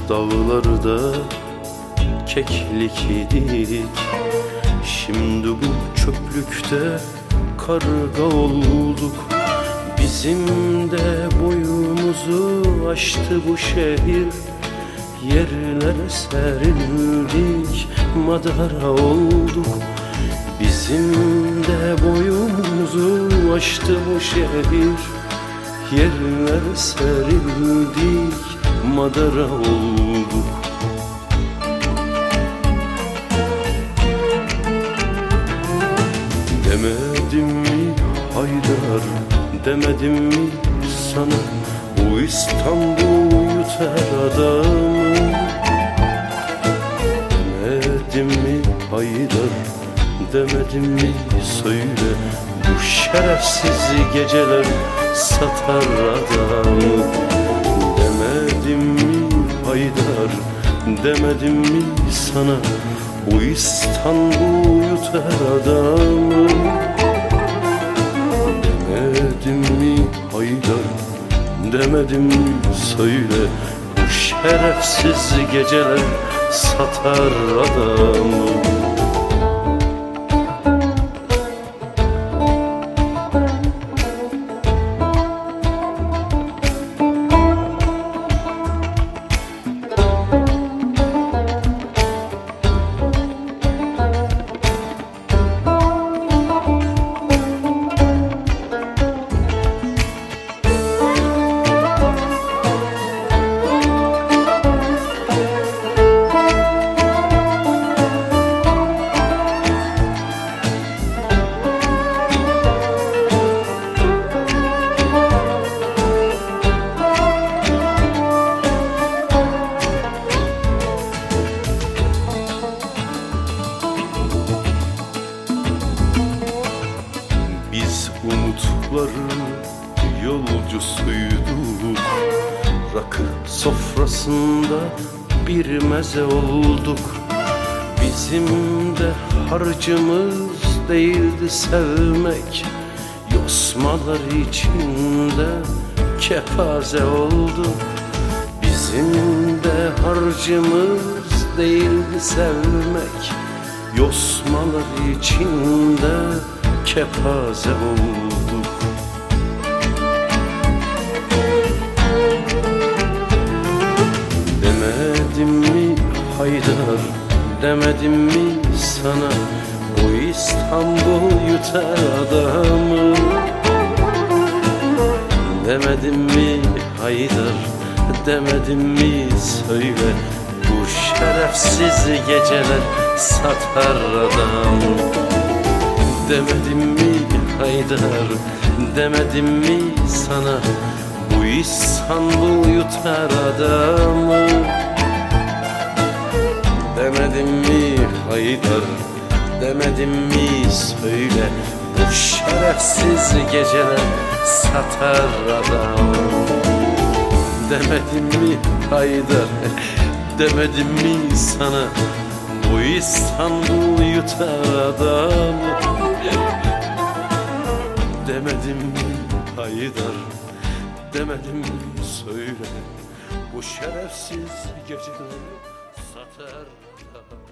dağlarda keklik idik. Şimdi bu çöplükte karga olduk. Bizim de boyumuzu aştı bu şehir. Yerlere serildik, madara olduk. Bizim de boyumuzu aştı bu şehir. Yerlere serildik, madara olduk. Demedim mi Haydar, demedim mi sana, bu İstanbul yutar adamı? Demedim mi Haydar, demedim mi söyle, bu şerefsiz geceler satar adamı? Demedim mi Haydar, demedim mi sana, bu İstanbul yutar adamı? Demedim mi Haydar, demedim mi söyle, bu şerefsiz geceler satar adamı? Biz umutların yolcusuyduk. Rakı sofrasında bir meze olduk. Bizim de harcımız değildi sevmek. Yosmalar içinde kepaze olduk. Bizim de harcımız değildi sevmek. Yosmalar içinde kepaze olduk. Demedim mi Haydar, demedim mi sana, bu İstanbul yutar adamı? Demedim mi Haydar, demedim mi söyle, bu şerefsiz geceler satar adamı? Demedim mi Haydar, demedim mi sana, bu İstanbul yutar adamı? Demedim mi Haydar, demedim mi söyle, bu şerefsiz geceler satar adamı? Demedim mi Haydar, demedim mi sana, bu İstanbul yutar adamı? Demedim mi Haydar, demedim mi söyle, bu şerefsiz geceleri satar adamı?